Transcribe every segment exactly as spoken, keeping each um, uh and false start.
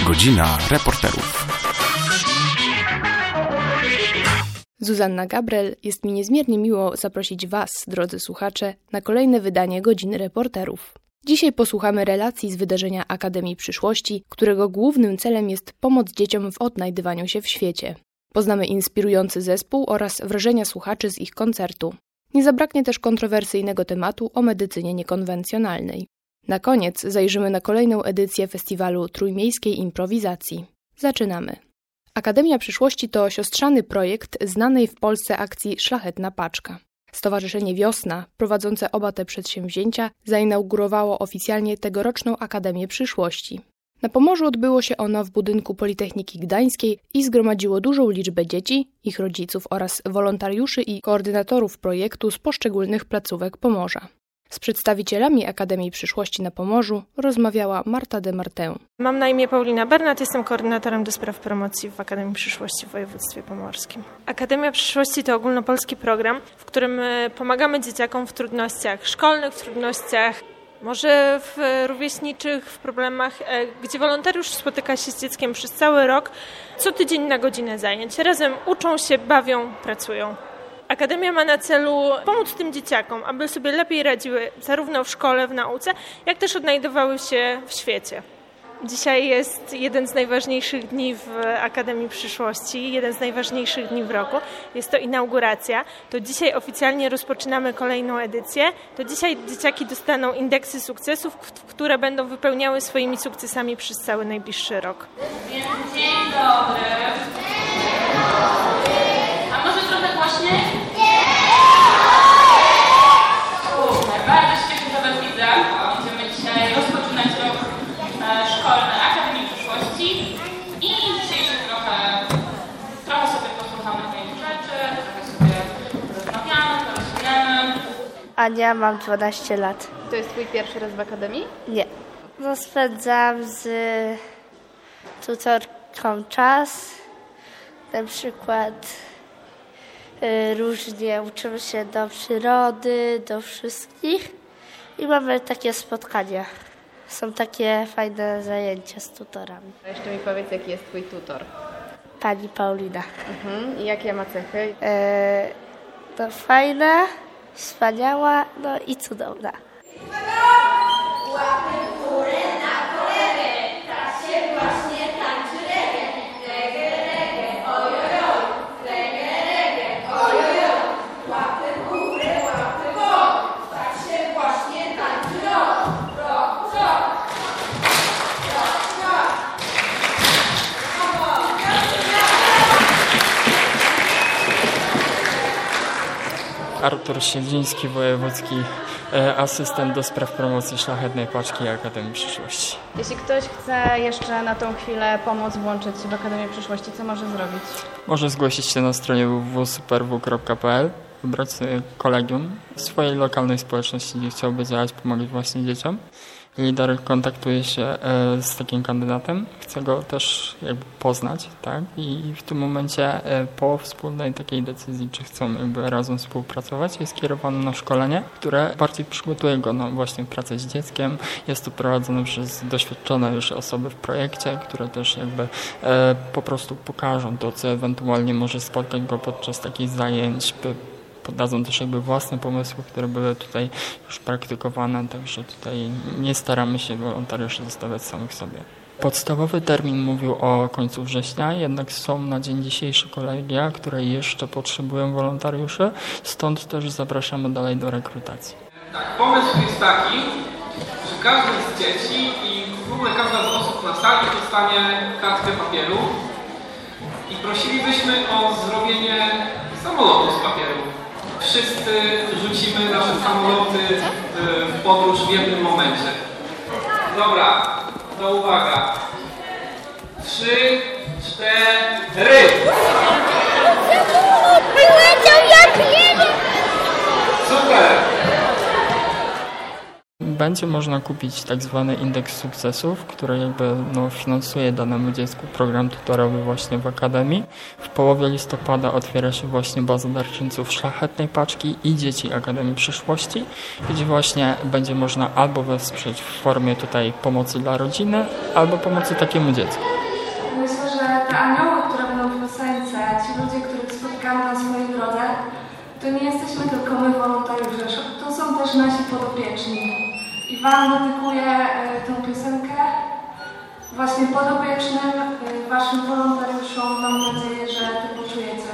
Godzina reporterów. Zuzanna Gabrel, jest mi niezmiernie miło zaprosić Was, drodzy słuchacze, na kolejne wydanie Godziny Reporterów. Dzisiaj posłuchamy relacji z wydarzenia Akademii Przyszłości, którego głównym celem jest pomoc dzieciom w odnajdywaniu się w świecie. Poznamy inspirujący zespół oraz wrażenia słuchaczy z ich koncertu. Nie zabraknie też kontrowersyjnego tematu o medycynie niekonwencjonalnej. Na koniec zajrzymy na kolejną edycję festiwalu trójmiejskiej improwizacji. Zaczynamy. Akademia Przyszłości to siostrzany projekt znanej w Polsce akcji Szlachetna Paczka. Stowarzyszenie Wiosna, prowadzące oba te przedsięwzięcia, zainaugurowało oficjalnie tegoroczną Akademię Przyszłości. Na Pomorzu odbyło się ono w budynku Politechniki Gdańskiej i zgromadziło dużą liczbę dzieci, ich rodziców oraz wolontariuszy i koordynatorów projektu z poszczególnych placówek Pomorza. Z przedstawicielami Akademii Przyszłości na Pomorzu rozmawiała Marta de Martin. Mam na imię Paulina Bernat, jestem koordynatorem do spraw promocji w Akademii Przyszłości w województwie pomorskim. Akademia Przyszłości to ogólnopolski program, w którym pomagamy dzieciakom w trudnościach szkolnych, w trudnościach może w rówieśniczych, w problemach, gdzie wolontariusz spotyka się z dzieckiem przez cały rok, co tydzień na godzinę zajęć. Razem uczą się, bawią, pracują. Akademia ma na celu pomóc tym dzieciakom, aby sobie lepiej radziły zarówno w szkole, w nauce, jak też odnajdowały się w świecie. Dzisiaj jest jeden z najważniejszych dni w Akademii Przyszłości, jeden z najważniejszych dni w roku. Jest to inauguracja. To dzisiaj oficjalnie rozpoczynamy kolejną edycję. To dzisiaj dzieciaki dostaną indeksy sukcesów, które będą wypełniały swoimi sukcesami przez cały najbliższy rok. Dzień dobry. A może trochę głośniej? Super, bardzo świetnie to was widzę. Będziemy dzisiaj rozpoczynać rok szkolny Akademii Przyszłości i dzisiejszy trochę, trochę sobie posłuchamy tej rzeczy, trochę sobie rozmawiamy, porozmawiamy. Ania, mam dwanaście lat. To jest twój pierwszy raz w Akademii? Nie. No, spędzam z tutorką czas. Na przykład y, różnie uczymy się do przyrody, do wszystkich i mamy takie spotkania. Są takie fajne zajęcia z tutorami. A jeszcze mi powiedz, jaki jest twój tutor? Pani Paulina. Mhm. I jakie ma cechy? E, no fajna, wspaniała, no i cudowna. Artur Siedziński, wojewódzki e, asystent do spraw promocji Szlachetnej Paczki i Akademii Przyszłości. Jeśli ktoś chce jeszcze na tą chwilę pomóc włączyć się w Akademię Przyszłości, co może zrobić? Może zgłosić się na stronie w w w kropka superw kropka p l, wybrać sobie kolegium w swojej lokalnej społeczności, gdzie chciałby działać, pomagać właśnie dzieciom. Lider kontaktuje się e, z takim kandydatem, chce go też jakby poznać, tak? I w tym momencie e, po wspólnej takiej decyzji, czy chcą jakby razem współpracować, jest kierowany na szkolenie, które bardziej przygotuje go na właśnie pracę z dzieckiem. Jest to prowadzone przez doświadczone już osoby w projekcie, które też jakby e, po prostu pokażą to, co ewentualnie może spotkać go podczas takich zajęć, by podadzą też jakby własne pomysły, które były tutaj już praktykowane, także tutaj nie staramy się wolontariuszy zostawiać samych sobie. Podstawowy termin mówił o końcu września, jednak są na dzień dzisiejszy kolegia, które jeszcze potrzebują wolontariuszy, stąd też zapraszamy dalej do rekrutacji. Tak, pomysł jest taki, że każdy z dzieci i w ogóle każda z osób na sali dostanie kartkę papieru i prosilibyśmy o zrobienie samolotu z papieru. Wszyscy rzucimy nasze samoloty w podróż w jednym momencie. Dobra, to uwaga. Trzy, cztery. będzie można kupić tak zwany indeks sukcesów, który jakby no, finansuje danemu dziecku program tutorowy właśnie w Akademii. W połowie listopada otwiera się właśnie baza darczyńców Szlachetnej Paczki i Dzieci Akademii Przyszłości, gdzie właśnie będzie można albo wesprzeć w formie tutaj pomocy dla rodziny, albo pomocy takiemu dziecku. Myślę, że te anioły, które będą w piosence, ci ludzie, których spotykamy na swojej drodze, to nie jesteśmy tylko my wolontariusze, to są też nasi podopieczni. I Wam dedykuję tę piosenkę właśnie podopiecznym, Waszym wolontariuszom. Mam nadzieję, że to poczujecie.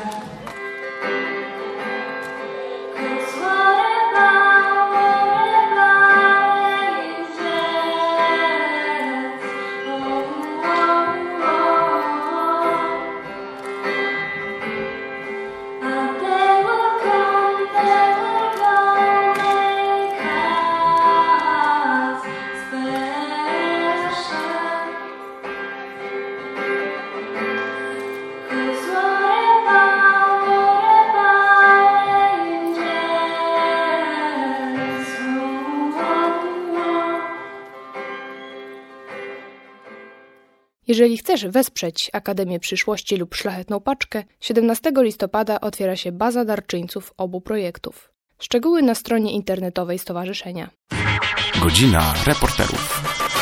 Jeżeli chcesz wesprzeć Akademię Przyszłości lub Szlachetną Paczkę, siedemnastego listopada otwiera się baza darczyńców obu projektów. Szczegóły na stronie internetowej stowarzyszenia. Godzina reporterów.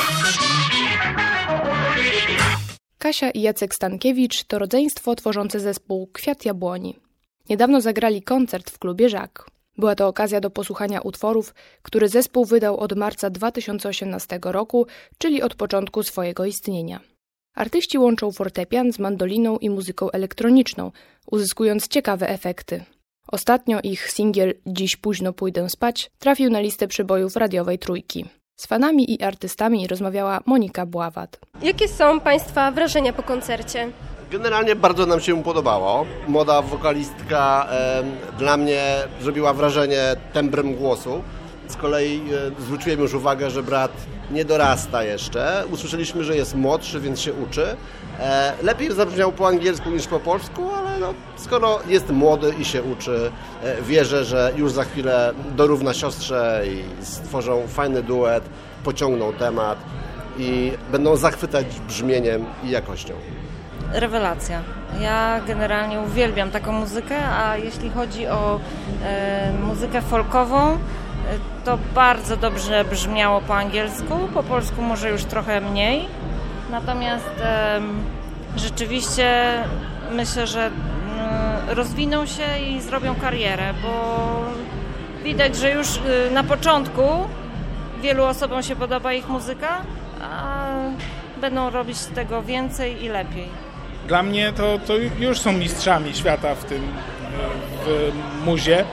Kasia i Jacek Stankiewicz to rodzeństwo tworzące zespół Kwiat Jabłoni. Niedawno zagrali koncert w klubie Żak. Była to okazja do posłuchania utworów, które zespół wydał od marca dwa tysiące osiemnastego roku, czyli od początku swojego istnienia. Artyści łączą fortepian z mandoliną i muzyką elektroniczną, uzyskując ciekawe efekty. Ostatnio ich singiel Dziś późno pójdę spać trafił na listę przybojów radiowej Trójki. Z fanami i artystami rozmawiała Monika Bławat. Jakie są Państwa wrażenia po koncercie? Generalnie bardzo nam się podobało. Młoda wokalistka e, dla mnie zrobiła wrażenie tembrem głosu. Z kolei e, zwróciłem już uwagę, że brat nie dorasta jeszcze. Usłyszeliśmy, że jest młodszy, więc się uczy. E, lepiej zabrzmiał po angielsku niż po polsku, ale no, skoro jest młody i się uczy, e, wierzę, że już za chwilę dorówna siostrze i stworzą fajny duet, pociągną temat i będą zachwycać brzmieniem i jakością. Rewelacja. Ja generalnie uwielbiam taką muzykę, a jeśli chodzi o e, muzykę folkową, to bardzo dobrze brzmiało po angielsku, po polsku może już trochę mniej. Natomiast e, rzeczywiście myślę, że e, rozwiną się i zrobią karierę, bo widać, że już e, na początku wielu osobom się podoba ich muzyka, a będą robić tego więcej i lepiej. Dla mnie to, to już są mistrzami świata w tym w muzie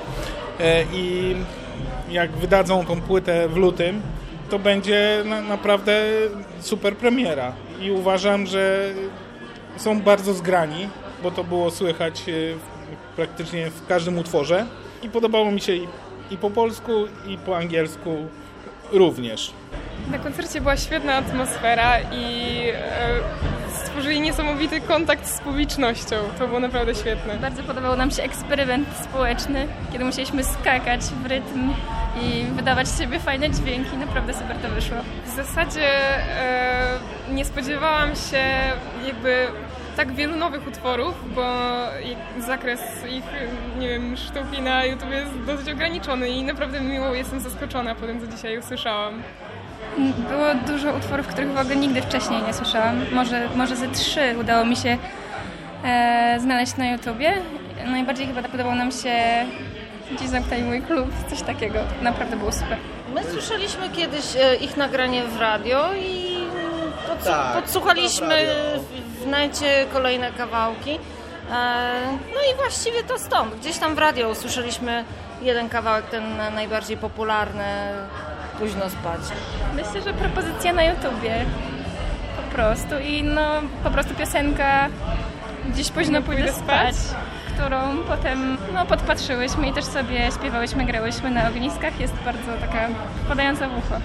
i jak wydadzą tą płytę w lutym, to będzie na, naprawdę super premiera i uważam, że są bardzo zgrani, bo to było słychać praktycznie w każdym utworze i podobało mi się i, i po polsku, i po angielsku również. Na koncercie była świetna atmosfera i e, stworzyli niesamowity kontakt z publicznością. To było naprawdę świetne. Bardzo podobał nam się eksperyment społeczny, kiedy musieliśmy skakać w rytm i wydawać z siebie fajne dźwięki. Naprawdę super to wyszło. W zasadzie e, nie spodziewałam się jakby tak wielu nowych utworów, bo zakres ich, nie wiem, sztuki na YouTube jest dosyć ograniczony i naprawdę miło jestem zaskoczona po tym, co dzisiaj usłyszałam. Było dużo utworów, których w ogóle nigdy wcześniej nie słyszałam. Może, może ze trzy udało mi się e, znaleźć na YouTubie. Najbardziej chyba podobał nam się Dziś zamknęli mój klub, coś takiego. Naprawdę było super. My słyszeliśmy kiedyś e, ich nagranie w radio i podsłuch- tak, podsłuchaliśmy w necie kolejne kawałki. E, no i właściwie to stąd. Gdzieś tam w radio usłyszeliśmy jeden kawałek, ten najbardziej popularny, Późno spać. Myślę, że propozycja na YouTubie po prostu i no po prostu piosenka Dziś późno pójdę spać, którą potem no, podpatrzyłyśmy i też sobie śpiewałyśmy, grałyśmy na ogniskach. Jest bardzo taka podająca w ucho.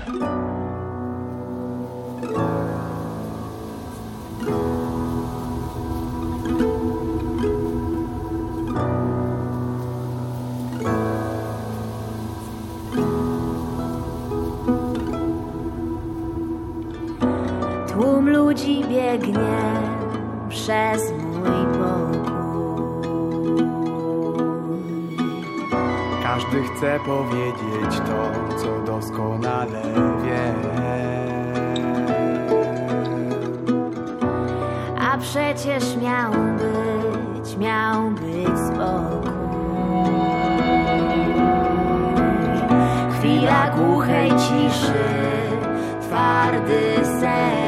ludzi biegnie przez mój pokój. Każdy chce powiedzieć to, co doskonale wie. A przecież miał być, miał być spokój. Chwila głuchej ciszy, twardy sen.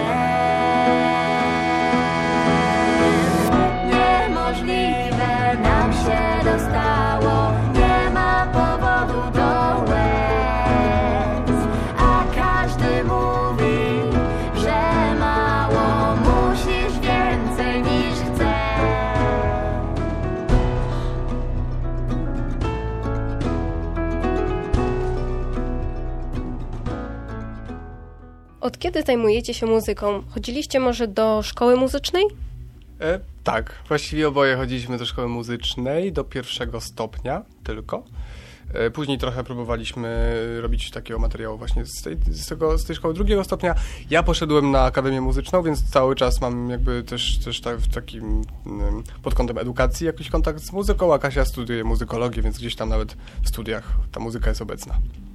Niemożliwe nam się dostało, nie ma powodu do łez, a każdy mówi, że mało, musisz więcej niż chcesz. Od kiedy zajmujecie się muzyką? Chodziliście może do szkoły muzycznej? E, tak, właściwie oboje chodziliśmy do szkoły muzycznej, do pierwszego stopnia tylko. E, później trochę próbowaliśmy robić takiego materiału właśnie z tej, z, tego, z tej szkoły drugiego stopnia. Ja poszedłem na Akademię Muzyczną, więc cały czas mam jakby też, też tak w takim um, pod kątem edukacji jakiś kontakt z muzyką, a Kasia studiuje muzykologię, więc gdzieś tam nawet w studiach ta muzyka jest obecna.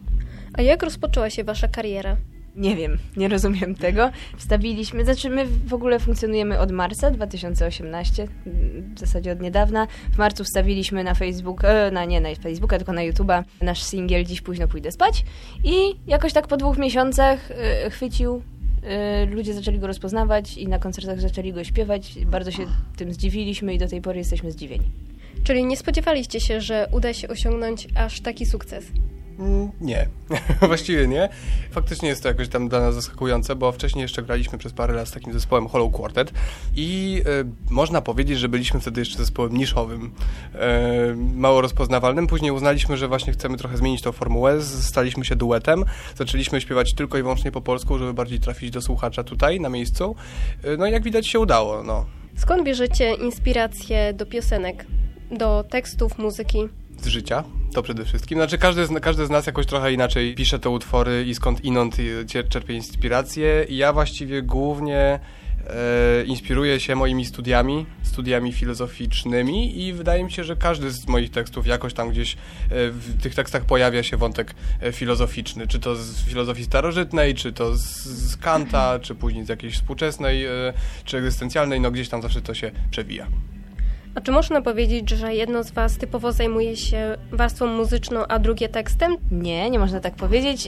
A jak rozpoczęła się wasza kariera? Nie wiem, nie rozumiem tego. Wstawiliśmy, znaczy my w ogóle funkcjonujemy od marca dwa tysiące osiemnastego, w zasadzie od niedawna. W marcu wstawiliśmy na Facebook, e, na nie na Facebooka, tylko na YouTube'a nasz singiel Dziś późno pójdę spać i jakoś tak po dwóch miesiącach e, chwycił, e, ludzie zaczęli go rozpoznawać i na koncertach zaczęli go śpiewać. Bardzo się tym zdziwiliśmy i do tej pory jesteśmy zdziwieni. Czyli nie spodziewaliście się, że uda się osiągnąć aż taki sukces? Nie, właściwie nie. Faktycznie jest to jakoś tam dla nas zaskakujące, bo wcześniej jeszcze graliśmy przez parę lat z takim zespołem Hollow Quartet i y, można powiedzieć, że byliśmy wtedy jeszcze zespołem niszowym, y, mało rozpoznawalnym. Później uznaliśmy, że właśnie chcemy trochę zmienić tą formułę, staliśmy się duetem, zaczęliśmy śpiewać tylko i wyłącznie po polsku, żeby bardziej trafić do słuchacza tutaj, na miejscu. Y, no i jak widać się udało, no. Skąd bierzecie inspirację do piosenek, do tekstów, muzyki? Z życia, to przede wszystkim. Znaczy każdy z, każdy z nas jakoś trochę inaczej pisze te utwory i skąd inąd czerpie inspirację. I ja właściwie głównie e, inspiruję się moimi studiami, studiami filozoficznymi i wydaje mi się, że każdy z moich tekstów jakoś tam gdzieś e, w tych tekstach pojawia się wątek e, filozoficzny. Czy to z filozofii starożytnej, czy to z, z Kanta, czy później z jakiejś współczesnej, e, czy egzystencjalnej, no gdzieś tam zawsze to się przewija. A czy można powiedzieć, że jedno z was typowo zajmuje się warstwą muzyczną, a drugie tekstem? Nie, nie można tak powiedzieć.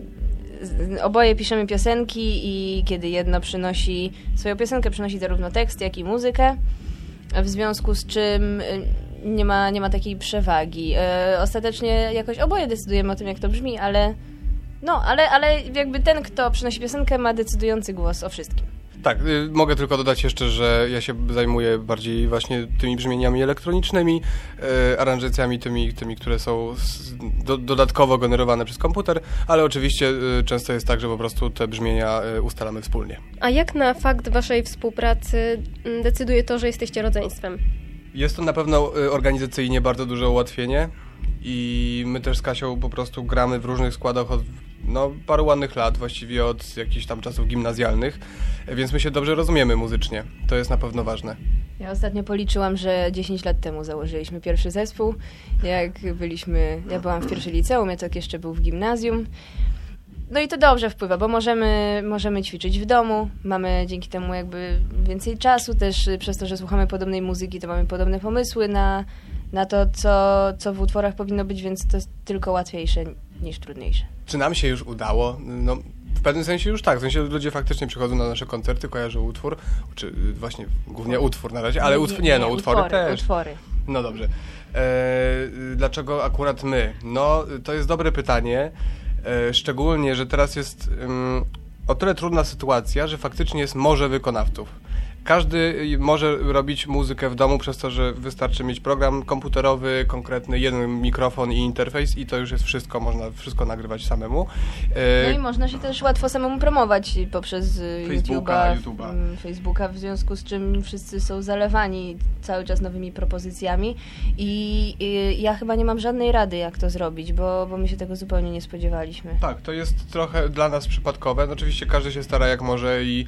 Oboje piszemy piosenki i kiedy jedno przynosi, swoją piosenkę przynosi zarówno tekst, jak i muzykę, w związku z czym nie ma, nie ma takiej przewagi. Ostatecznie jakoś oboje decydujemy o tym, jak to brzmi, ale no, ale, ale jakby ten, kto przynosi piosenkę, ma decydujący głos o wszystkim. Tak, y, mogę tylko dodać jeszcze, że ja się zajmuję bardziej właśnie tymi brzmieniami elektronicznymi, y, aranżacjami tymi, tymi, które są z, do, dodatkowo generowane przez komputer, ale oczywiście y, często jest tak, że po prostu te brzmienia y, ustalamy wspólnie. A jak na fakt waszej współpracy decyduje to, że jesteście rodzeństwem? Jest to na pewno y, organizacyjnie bardzo duże ułatwienie i my też z Kasią po prostu gramy w różnych składach od no, paru ładnych lat, właściwie od jakichś tam czasów gimnazjalnych, więc my się dobrze rozumiemy muzycznie. To jest na pewno ważne. Ja ostatnio policzyłam, że dziesięć lat temu założyliśmy pierwszy zespół. Jak byliśmy, ja byłam w pierwszym liceum, ja tak jeszcze był w gimnazjum. No i to dobrze wpływa, bo możemy, możemy ćwiczyć w domu, mamy dzięki temu jakby więcej czasu też, przez to, że słuchamy podobnej muzyki, to mamy podobne pomysły na, na to, co, co w utworach powinno być, więc to jest tylko łatwiejsze niż trudniejsze. Czy nam się już udało? No, w pewnym sensie już tak. W sensie ludzie faktycznie przychodzą na nasze koncerty, kojarzą utwór, czy właśnie głównie utwór na razie, ale utwór, nie, nie no, utwory, utwory też. Utwory. No dobrze. Eee, dlaczego akurat my? No, to jest dobre pytanie. Eee, szczególnie, że teraz jest um, o tyle trudna sytuacja, że faktycznie jest morze wykonawców. Każdy może robić muzykę w domu przez to, że wystarczy mieć program komputerowy, konkretny jeden mikrofon i interfejs i to już jest wszystko, można wszystko nagrywać samemu. No i można się też łatwo samemu promować poprzez Facebooka, YouTube'a, YouTube'a. Facebooka, w związku z czym wszyscy są zalewani cały czas nowymi propozycjami i, i ja chyba nie mam żadnej rady, jak to zrobić, bo, bo my się tego zupełnie nie spodziewaliśmy. Tak, to jest trochę dla nas przypadkowe. No, oczywiście każdy się stara jak może i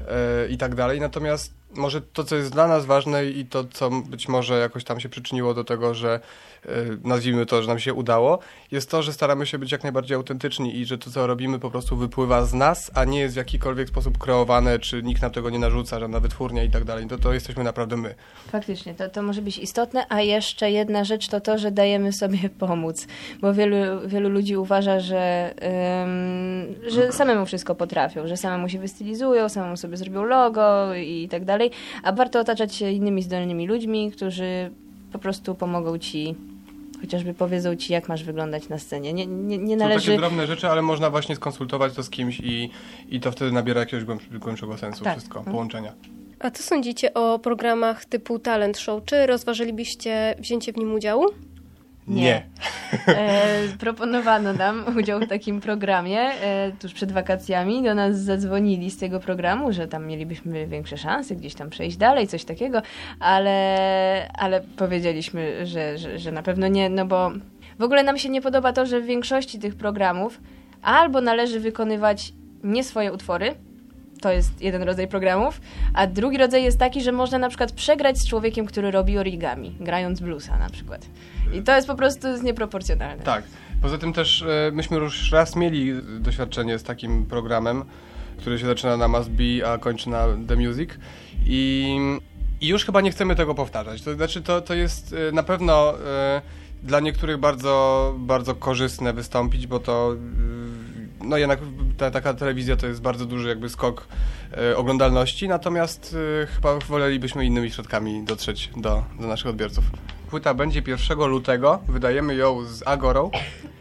i tak dalej. Natomiast może to, co jest dla nas ważne i to, co być może jakoś tam się przyczyniło do tego, że nazwijmy to, że nam się udało, jest to, że staramy się być jak najbardziej autentyczni i że to, co robimy, po prostu wypływa z nas, a nie jest w jakikolwiek sposób kreowane, czy nikt nam tego nie narzuca, żadna wytwórnia i tak dalej. To, to jesteśmy naprawdę my. Faktycznie, to, to może być istotne, a jeszcze jedna rzecz to to, że dajemy sobie pomóc, bo wielu, wielu ludzi uważa, że, ym, że samemu wszystko potrafią, że samemu się wystylizują, samemu sobie zrobią logo i tak dalej, a warto otaczać się innymi zdolnymi ludźmi, którzy po prostu pomogą ci, chociażby powiedzą ci, jak masz wyglądać na scenie. Nie, nie, nie należy... Są takie drobne rzeczy, ale można właśnie skonsultować to z kimś i, i to wtedy nabiera jakiegoś głębszego sensu, tak. Wszystko, hmm. połączenia. A co sądzicie o programach typu Talent Show? Czy rozważylibyście wzięcie w nim udziału? Nie. Nie. E, proponowano nam udział w takim programie e, tuż przed wakacjami. Do nas zadzwonili z tego programu, że tam mielibyśmy większe szanse gdzieś tam przejść dalej, coś takiego, ale, ale powiedzieliśmy, że, że, że na pewno nie, no bo w ogóle nam się nie podoba to, że w większości tych programów albo należy wykonywać nie swoje utwory, to jest jeden rodzaj programów, a drugi rodzaj jest taki, że można na przykład przegrać z człowiekiem, który robi origami, grając bluesa na przykład. I to jest po prostu nieproporcjonalne. Tak. Poza tym też e, myśmy już raz mieli doświadczenie z takim programem, który się zaczyna na Must Be, a kończy na The Music. I, i już chyba nie chcemy tego powtarzać. To znaczy, to, to jest e, na pewno e, dla niektórych bardzo, bardzo korzystne wystąpić, bo to e, no jednak ta, taka telewizja to jest bardzo duży jakby skok e, oglądalności, natomiast e, chyba wolelibyśmy innymi środkami dotrzeć do, do naszych odbiorców. Płyta będzie pierwszego lutego, wydajemy ją z Agorą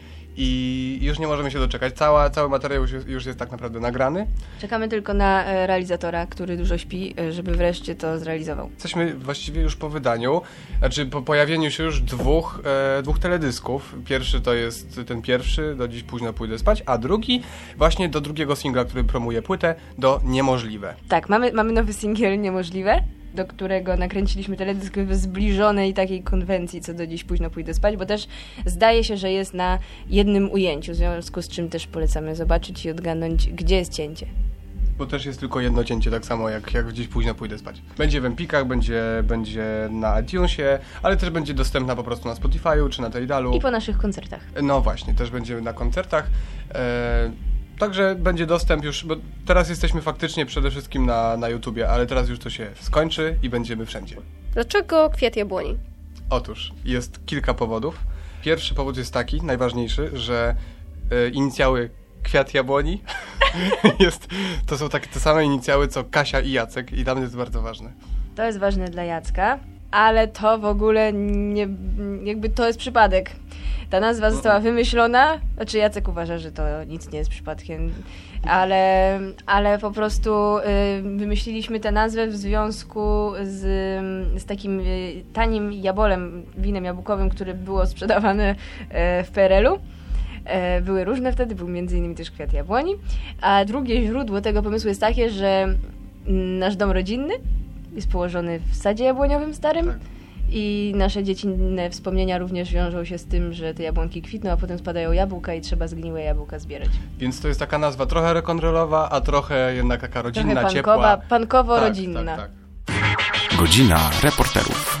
i już nie możemy się doczekać. Cała, cały materiał już jest, już jest tak naprawdę nagrany. Czekamy tylko na e, realizatora, który dużo śpi, e, żeby wreszcie to zrealizował. Jesteśmy właściwie już po wydaniu, znaczy po pojawieniu się już dwóch, e, dwóch teledysków. Pierwszy to jest ten pierwszy, do Dziś późno pójdę spać, a drugi właśnie do drugiego singla, który promuje płytę, do Niemożliwe. Tak, mamy, mamy nowy singiel Niemożliwe, do którego nakręciliśmy teledysk w zbliżonej takiej konwencji, co do Dziś późno pójdę spać, bo też zdaje się, że jest na jednym ujęciu, w związku z czym też polecamy zobaczyć i odgadnąć, gdzie jest cięcie. Bo też jest tylko jedno cięcie, tak samo jak, jak Dziś późno pójdę spać. Będzie w Empikach, będzie, będzie na iTunesie, ale też będzie dostępna po prostu na Spotify'u czy na Tidalu. I po naszych koncertach. No właśnie, też będziemy na koncertach. E- Także będzie dostęp już, bo teraz jesteśmy faktycznie przede wszystkim na, na YouTubie, ale teraz już to się skończy i będziemy wszędzie. Dlaczego Kwiat Jabłoni? Otóż jest kilka powodów. Pierwszy powód jest taki, najważniejszy, że e, inicjały Kwiat Jabłoni jest, to są takie te same inicjały co Kasia i Jacek i dla mnie jest bardzo ważne. To jest ważne dla Jacka, ale to w ogóle nie, jakby to jest przypadek. Ta nazwa została wymyślona, znaczy Jacek uważa, że to nic nie jest przypadkiem, ale, ale po prostu y, wymyśliliśmy tę nazwę w związku z, z takim y, tanim jabolem, winem jabłkowym, które było sprzedawane y, w P R L-u. Y, były różne wtedy, był między innymi też Kwiat Jabłoni, a drugie źródło tego pomysłu jest takie, że nasz dom rodzinny jest położony w sadzie jabłoniowym starym. Tak. I nasze dziecinne wspomnienia również wiążą się z tym, że te jabłonki kwitną, a potem spadają jabłka i trzeba zgniłe jabłka zbierać. Więc to jest taka nazwa trochę rock'n'rollowa, a trochę jednak taka rodzinna, trochę ciepła. Pankowo-rodzinna. Tak, tak, tak. Godzina reporterów.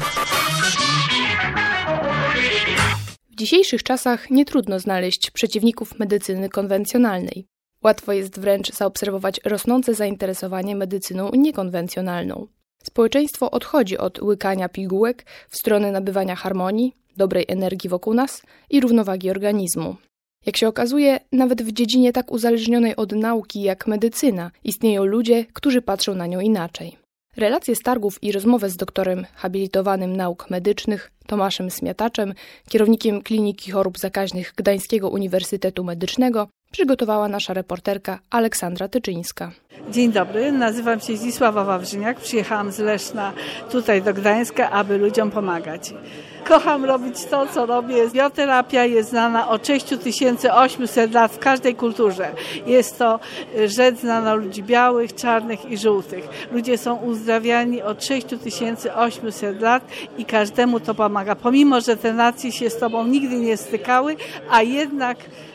W dzisiejszych czasach nie trudno znaleźć przeciwników medycyny konwencjonalnej. Łatwo jest wręcz zaobserwować rosnące zainteresowanie medycyną niekonwencjonalną. Społeczeństwo odchodzi od łykania pigułek w stronę nabywania harmonii, dobrej energii wokół nas i równowagi organizmu. Jak się okazuje, nawet w dziedzinie tak uzależnionej od nauki jak medycyna istnieją ludzie, którzy patrzą na nią inaczej. Relacje z targów i rozmowę z doktorem habilitowanym nauk medycznych Tomaszem Smiataczem, kierownikiem Kliniki Chorób Zakaźnych Gdańskiego Uniwersytetu Medycznego, przygotowała nasza reporterka Aleksandra Tyczyńska. Dzień dobry, nazywam się Zdzisława Wawrzyniak, przyjechałam z Leszna tutaj do Gdańska, aby ludziom pomagać. Kocham robić to, co robię. Bioterapia jest znana od sześć tysięcy osiemset lat w każdej kulturze. Jest to rzecz znana ludzi białych, czarnych i żółtych. Ludzie są uzdrawiani od sześć tysięcy osiemset lat i każdemu to pomaga. Pomimo, że te nacje się z tobą nigdy nie stykały, a jednak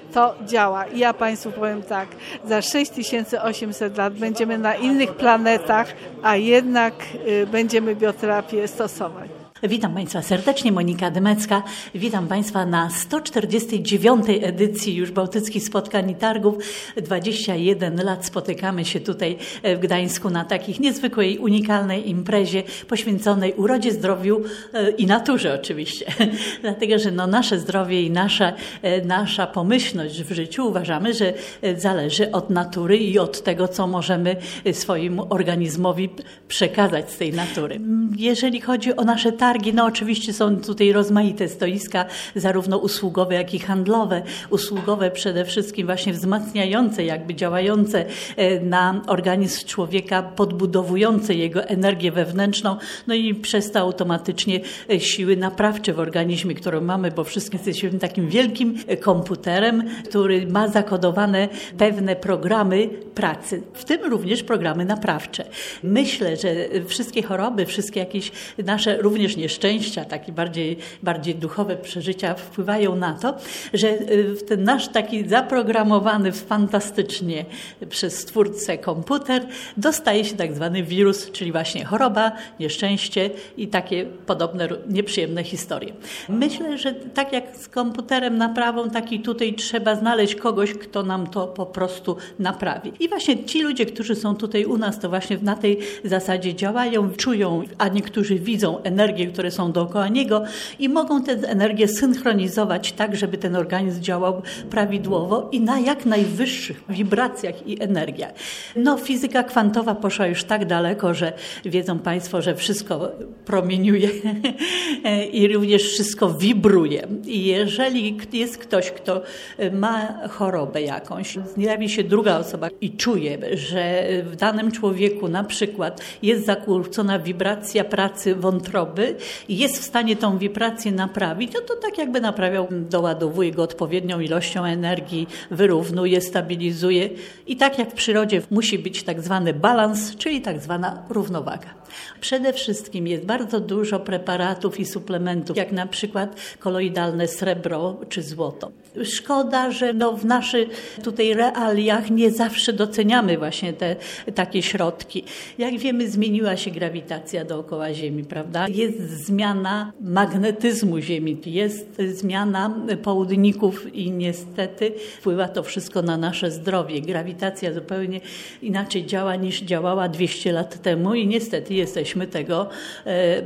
to działa. I ja Państwu powiem tak, za sześć tysięcy osiemset lat będziemy na innych planetach, a jednak y, będziemy bioterapię stosować. Witam Państwa serdecznie, Monika Dymecka. Witam Państwa na sto czterdziestej dziewiątej edycji już Bałtyckich Spotkań i Targów. dwadzieścia jeden lat spotykamy się tutaj w Gdańsku na takiej niezwykłej, unikalnej imprezie poświęconej urodzie, zdrowiu i naturze oczywiście. Dlatego, że no nasze zdrowie i nasza, nasza pomyślność w życiu uważamy, że zależy od natury i od tego, co możemy swojemu organizmowi przekazać z tej natury. Jeżeli chodzi o nasze targi, no oczywiście są tutaj rozmaite stoiska, zarówno usługowe, jak i handlowe. Usługowe przede wszystkim właśnie wzmacniające, jakby działające na organizm człowieka, podbudowujące jego energię wewnętrzną, no i przez to automatycznie siły naprawcze w organizmie, które mamy, bo wszyscy jesteśmy takim wielkim komputerem, który ma zakodowane pewne programy pracy, w tym również programy naprawcze. Myślę, że wszystkie choroby, wszystkie jakieś nasze również nieszczęścia, takie bardziej, bardziej duchowe przeżycia wpływają na to, że ten nasz taki zaprogramowany fantastycznie przez Stwórcę komputer dostaje się tak zwany wirus, czyli właśnie choroba, nieszczęście i takie podobne nieprzyjemne historie. Myślę, że tak jak z komputerem naprawą, tak i tutaj trzeba znaleźć kogoś, kto nam to po prostu naprawi. I właśnie ci ludzie, którzy są tutaj u nas, to właśnie na tej zasadzie działają, czują, a niektórzy widzą energię, które są dookoła niego i mogą tę energię synchronizować tak, żeby ten organizm działał prawidłowo i na jak najwyższych wibracjach i energiach. No, fizyka kwantowa poszła już tak daleko, że wiedzą Państwo, że wszystko promieniuje i również wszystko wibruje. I jeżeli jest ktoś, kto ma chorobę jakąś, zjawi się druga osoba i czuje, że w danym człowieku na przykład jest zakłócona wibracja pracy wątroby i jest w stanie tą wibrację naprawić, no to tak jakby naprawiał, doładowuje go odpowiednią ilością energii, wyrównuje, stabilizuje i tak jak w przyrodzie musi być tak zwany balans, czyli tak zwana równowaga. Przede wszystkim jest bardzo dużo preparatów i suplementów, jak na przykład koloidalne srebro czy złoto. Szkoda, że no w naszych tutaj realiach nie zawsze doceniamy właśnie te takie środki. Jak wiemy, zmieniła się grawitacja dookoła Ziemi, prawda? Jest zmiana magnetyzmu Ziemi, jest zmiana południków i niestety wpływa to wszystko na nasze zdrowie. Grawitacja zupełnie inaczej działa niż działała dwieście lat temu i niestety jesteśmy tego e, e,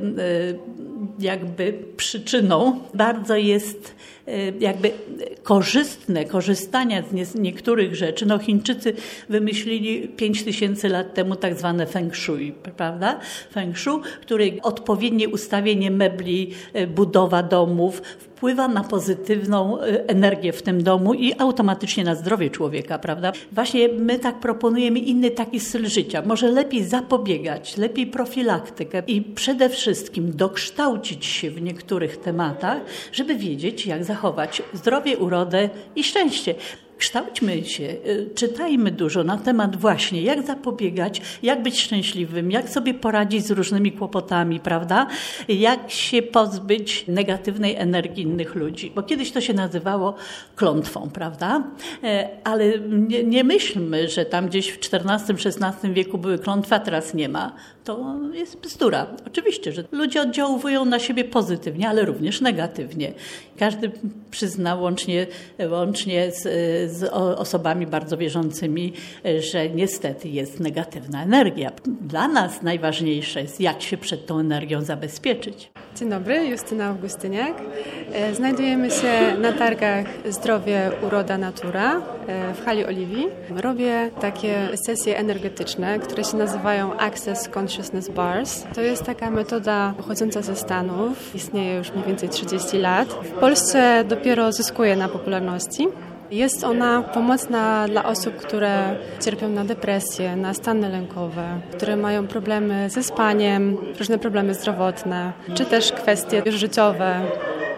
jakby przyczyną. Bardzo jest jakby korzystne korzystania z nie, niektórych rzeczy. No Chińczycy wymyślili pięć tysięcy lat temu tak zwane feng shui, prawda? Feng shui, który odpowiednie ustawienie mebli, budowa domów wpływa na pozytywną energię w tym domu i automatycznie na zdrowie człowieka, prawda? Właśnie my tak proponujemy inny taki styl życia. Może lepiej zapobiegać, lepiej profilaktykę i przede wszystkim dokształcić się w niektórych tematach, żeby wiedzieć, jak zachować zdrowie, urodę i szczęście. Kształćmy się, czytajmy dużo na temat właśnie, jak zapobiegać, jak być szczęśliwym, jak sobie poradzić z różnymi kłopotami, prawda? Jak się pozbyć negatywnej energii innych ludzi. Bo kiedyś to się nazywało klątwą, prawda? Ale nie, nie myślmy, że tam gdzieś w czternastym, szesnastym wieku były klątwy, a teraz nie ma. To jest bzdura. Oczywiście, że ludzie oddziałują na siebie pozytywnie, ale również negatywnie. Każdy przyzna łącznie, łącznie z, z osobami bardzo wierzącymi, że niestety jest negatywna energia. Dla nas najważniejsze jest, jak się przed tą energią zabezpieczyć. Dzień dobry, Justyna Augustyniak. Znajdujemy się na targach Zdrowie, Uroda, Natura w hali Oliwii. Robię takie sesje energetyczne, które się nazywają Access Consciousness Bars. To jest taka metoda pochodząca ze Stanów. Istnieje już mniej więcej trzydzieści lat. W Polsce dopiero zyskuje na popularności. Jest ona pomocna dla osób, które cierpią na depresję, na stany lękowe, które mają problemy ze spaniem, różne problemy zdrowotne, czy też kwestie życiowe,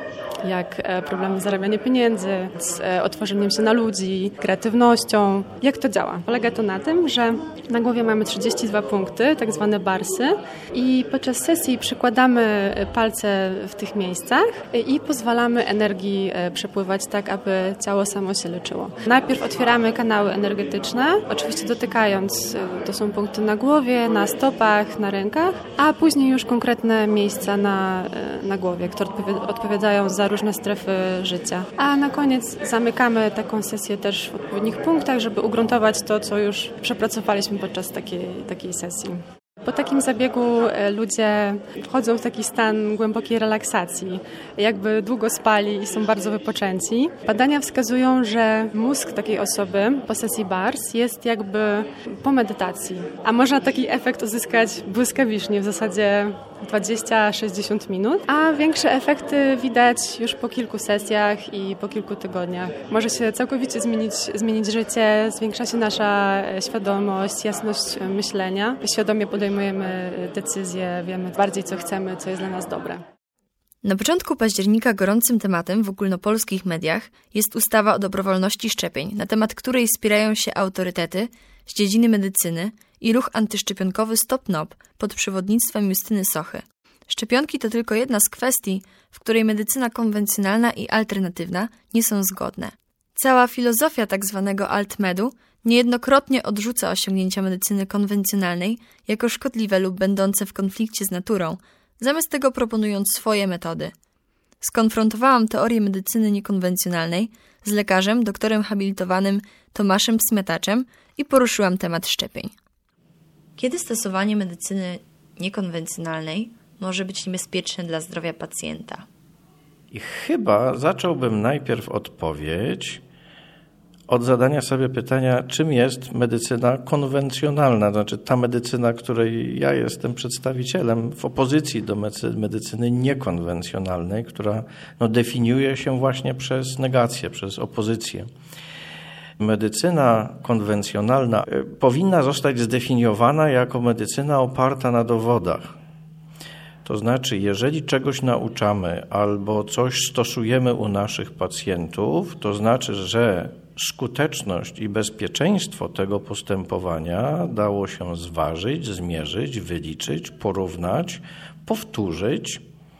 jak problemy z zarabianiem pieniędzy, z otworzeniem się na ludzi, kreatywnością. Jak to działa? Polega to na tym, że na głowie mamy trzydzieści dwa punkty, tak zwane barsy, i podczas sesji przykładamy palce w tych miejscach i pozwalamy energii przepływać tak, aby ciało samo się leczyło. Najpierw otwieramy kanały energetyczne, oczywiście dotykając, to są punkty na głowie, na stopach, na rękach, a później już konkretne miejsca na, na głowie, które odpowiadają za różne strefy życia. A na koniec zamykamy taką sesję też w odpowiednich punktach, żeby ugruntować to, co już przepracowaliśmy podczas takiej, takiej sesji. Po takim zabiegu ludzie wchodzą w taki stan głębokiej relaksacji, jakby długo spali i są bardzo wypoczęci. Badania wskazują, że mózg takiej osoby po sesji bars jest jakby po medytacji, a można taki efekt uzyskać błyskawicznie, w zasadzie dwadzieścia do sześćdziesięciu minut, a większe efekty widać już po kilku sesjach i po kilku tygodniach. Może się całkowicie zmienić, zmienić życie, zwiększa się nasza świadomość, jasność myślenia. Świadomie podejmujemy decyzje, wiemy bardziej, co chcemy, co jest dla nas dobre. Na początku października gorącym tematem w ogólnopolskich mediach jest ustawa o dobrowolności szczepień, na temat której spierają się autorytety z dziedziny medycyny i ruch antyszczepionkowy Stop N O P pod przewodnictwem Justyny Sochy. Szczepionki to tylko jedna z kwestii, w której medycyna konwencjonalna i alternatywna nie są zgodne. Cała filozofia tzw. altmedu niejednokrotnie odrzuca osiągnięcia medycyny konwencjonalnej jako szkodliwe lub będące w konflikcie z naturą, zamiast tego proponując swoje metody. Skonfrontowałam teorię medycyny niekonwencjonalnej z lekarzem, doktorem habilitowanym Tomaszem Smetaczem i poruszyłam temat szczepień. Kiedy stosowanie medycyny niekonwencjonalnej może być niebezpieczne dla zdrowia pacjenta? I chyba zacząłbym najpierw odpowiedź od zadania sobie pytania, czym jest medycyna konwencjonalna, znaczy ta medycyna, której ja jestem przedstawicielem, w opozycji do medycyny niekonwencjonalnej, która no, definiuje się właśnie przez negację, przez opozycję. Medycyna konwencjonalna powinna zostać zdefiniowana jako medycyna oparta na dowodach. To znaczy, jeżeli czegoś nauczamy albo coś stosujemy u naszych pacjentów, to znaczy, że skuteczność i bezpieczeństwo tego postępowania dało się zważyć, zmierzyć, wyliczyć, porównać, powtórzyć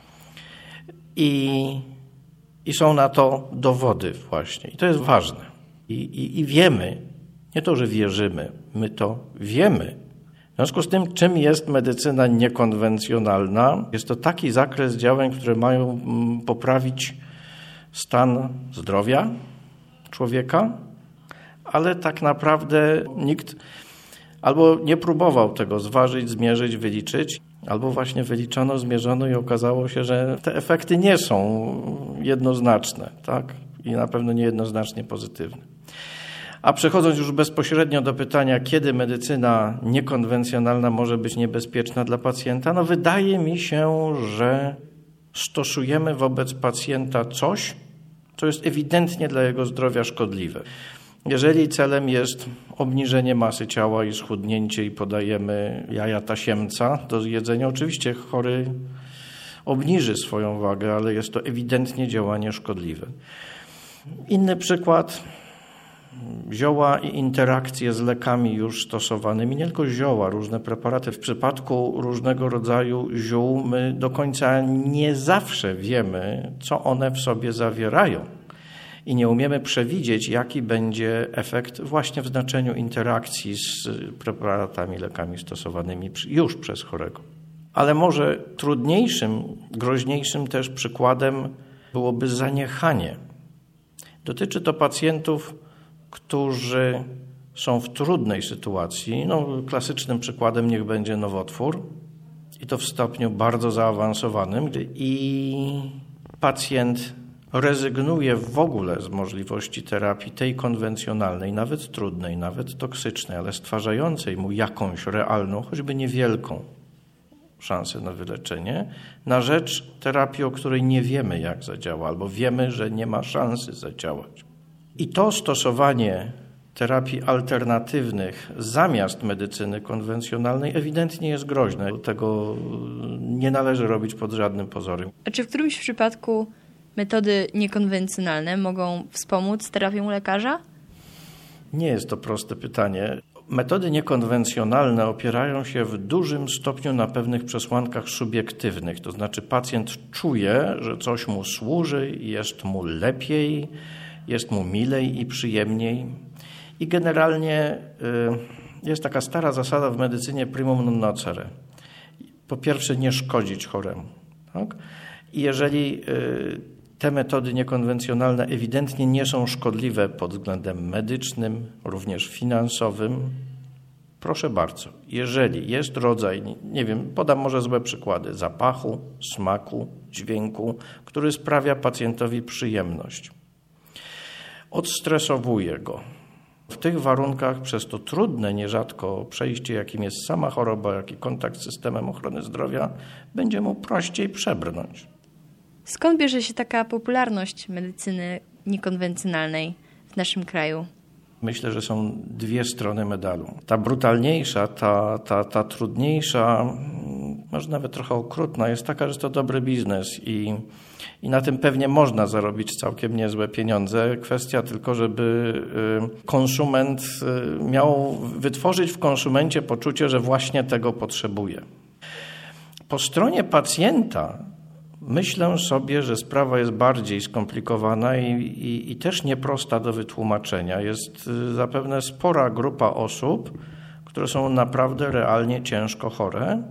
i, i są na to dowody właśnie. I to jest ważne. I, i, I wiemy, nie to, że wierzymy, my to wiemy. W związku z tym, czym jest medycyna niekonwencjonalna? Jest to taki zakres działań, które mają poprawić stan zdrowia człowieka, ale tak naprawdę nikt albo nie próbował tego zważyć, zmierzyć, wyliczyć, albo właśnie wyliczono, zmierzono i okazało się, że te efekty nie są jednoznaczne, tak? I na pewno niejednoznacznie pozytywne. A przechodząc już bezpośrednio do pytania, kiedy medycyna niekonwencjonalna może być niebezpieczna dla pacjenta, no wydaje mi się, że stosujemy wobec pacjenta coś, co jest ewidentnie dla jego zdrowia szkodliwe. Jeżeli celem jest obniżenie masy ciała i schudnięcie i podajemy jaja tasiemca do jedzenia, oczywiście chory obniży swoją wagę, ale jest to ewidentnie działanie szkodliwe. Inny przykład, zioła i interakcje z lekami już stosowanymi, nie tylko zioła, różne preparaty. W przypadku różnego rodzaju ziół my do końca nie zawsze wiemy, co one w sobie zawierają i nie umiemy przewidzieć, jaki będzie efekt właśnie w znaczeniu interakcji z preparatami, lekami stosowanymi już przez chorego. Ale może trudniejszym, groźniejszym też przykładem byłoby zaniechanie. Dotyczy to pacjentów, którzy są w trudnej sytuacji. No, klasycznym przykładem niech będzie nowotwór i to w stopniu bardzo zaawansowanym i pacjent rezygnuje w ogóle z możliwości terapii tej konwencjonalnej, nawet trudnej, nawet toksycznej, ale stwarzającej mu jakąś realną, choćby niewielką szansę na wyleczenie, na rzecz terapii, o której nie wiemy, jak zadziała, albo wiemy, że nie ma szansy zadziałać. I to stosowanie terapii alternatywnych zamiast medycyny konwencjonalnej ewidentnie jest groźne. Tego nie należy robić pod żadnym pozorem. A czy w którymś przypadku metody niekonwencjonalne mogą wspomóc terapią lekarza? Nie jest to proste pytanie. Metody niekonwencjonalne opierają się w dużym stopniu na pewnych przesłankach subiektywnych, to znaczy pacjent czuje, że coś mu służy, jest mu lepiej, jest mu milej i przyjemniej. I generalnie y, jest taka stara zasada w medycynie primum non nocere. Po pierwsze nie szkodzić choremu. Tak? I jeżeli y, te metody niekonwencjonalne ewidentnie nie są szkodliwe pod względem medycznym, również finansowym, proszę bardzo, jeżeli jest rodzaj, nie wiem, podam może złe przykłady, zapachu, smaku, dźwięku, który sprawia pacjentowi przyjemność, odstresowuje go. W tych warunkach przez to trudne nierzadko przejście, jakim jest sama choroba, jak i kontakt z systemem ochrony zdrowia, będzie mu prościej przebrnąć. Skąd bierze się taka popularność medycyny niekonwencjonalnej w naszym kraju? Myślę, że są dwie strony medalu. Ta brutalniejsza, ta, ta, ta trudniejsza, może nawet trochę okrutna, jest taka, że jest to dobry biznes i, i na tym pewnie można zarobić całkiem niezłe pieniądze. Kwestia tylko, żeby konsument miał wytworzyć w konsumencie poczucie, że właśnie tego potrzebuje. Po stronie pacjenta myślę sobie, że sprawa jest bardziej skomplikowana i, i, i też nieprosta do wytłumaczenia. Jest zapewne spora grupa osób, które są naprawdę realnie ciężko chore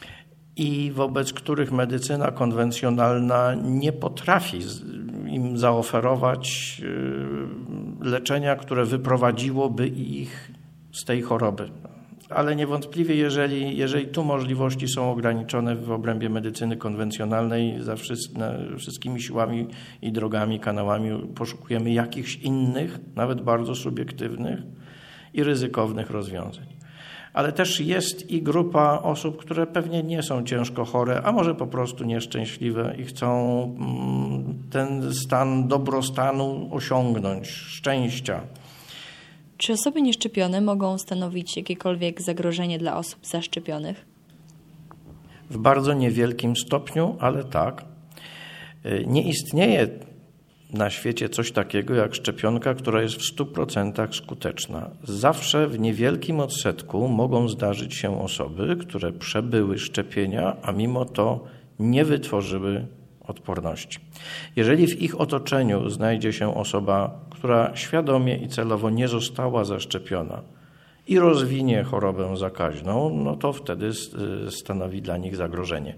i wobec których medycyna konwencjonalna nie potrafi im zaoferować leczenia, które wyprowadziłoby ich z tej choroby. Ale niewątpliwie, jeżeli, jeżeli tu możliwości są ograniczone w obrębie medycyny konwencjonalnej, za wszystkimi siłami i drogami, kanałami poszukujemy jakichś innych, nawet bardzo subiektywnych i ryzykownych rozwiązań. Ale też jest i grupa osób, które pewnie nie są ciężko chore, a może po prostu nieszczęśliwe i chcą ten stan dobrostanu osiągnąć, szczęścia. Czy osoby nieszczepione mogą stanowić jakiekolwiek zagrożenie dla osób zaszczepionych? W bardzo niewielkim stopniu, ale tak. Nie istnieje na świecie coś takiego jak szczepionka, która jest w stu procentach skuteczna. Zawsze w niewielkim odsetku mogą zdarzyć się osoby, które przebyły szczepienia, a mimo to nie wytworzyły odporności. Jeżeli w ich otoczeniu znajdzie się osoba, która świadomie i celowo nie została zaszczepiona i rozwinie chorobę zakaźną, no to wtedy stanowi dla nich zagrożenie.